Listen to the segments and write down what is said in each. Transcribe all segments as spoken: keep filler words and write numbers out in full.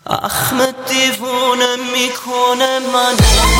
احمد دیوونه میکنه منو،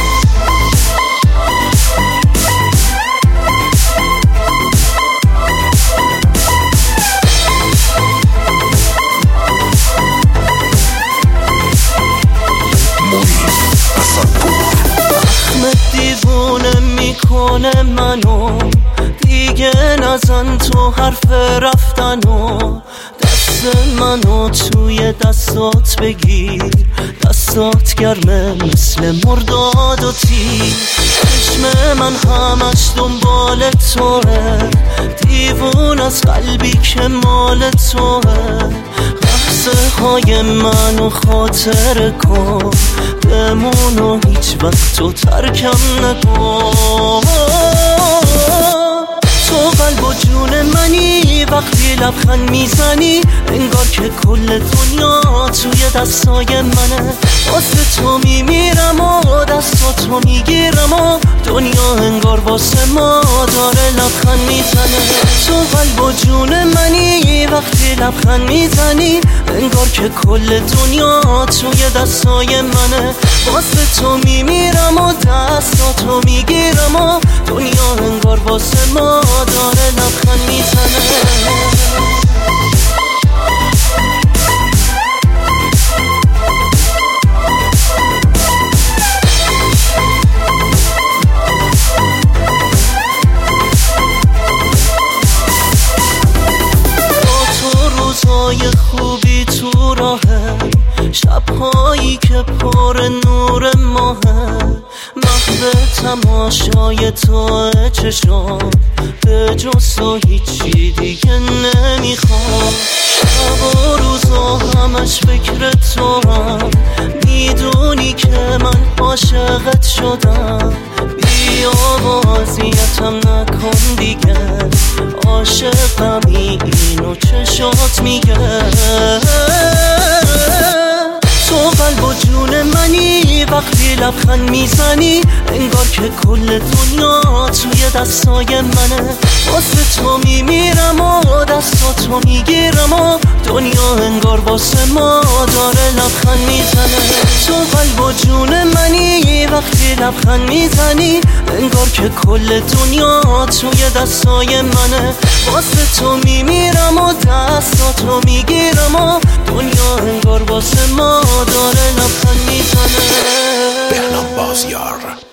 احمد دیوونه میکنه منو، دیگه نزن تو حرف رفتنو، دست منو توی دستات بگیر، دستات گرمه مثل مرداد و تیر، چشم من همش دنبال توه، دیوون از قلبی که مال توه، لحظه های منو خاطر کن، بمونو هیچ وقت تو ترکم نکن. تو قلب و جون منی، وقتی لبخند میزنی انگار که کل دنیا توی دستای منه، واسه تو میمیرم و دستاتو میگیرم و دنیا انگار واسه ما داره لبخند میزنه. تو قلب و جون منی، وقتی لبخند میزنی انگار که کل دنیا توی دستای منه، واسه تو میمیرم و دستاتو میگیرم و دنیا انگار واسه ما داره لبخند میزنه. روزهای خوبی تو راهه، شبهایی که پر نور ماهه، محو تماشای تو چشام، به جز تو هیچی دیگه نمیخوام. شب و روزا همش فکر تو هم، میدونی که من عاشقت شدم، بیا و اذیتم نکن دیگه، عاشقمی اینو چشات میگه. تو قلب و جون منی، وقتی لبخند میزنی انگار که کل دنیا توی دستای منه، واسه تو میمیرم و دستاتو میگیرم و دنیا انگار واسه ما داره لبخند میزنه. تو قلب و جون منی، وقتی لبخند میزنی انگار که کل دنیا توی دستای منه، واسه تو میمیرم و دستاتو میگیرم و دنیا انگار واسه ما داره لبخند میزنه. بهنام بازیار.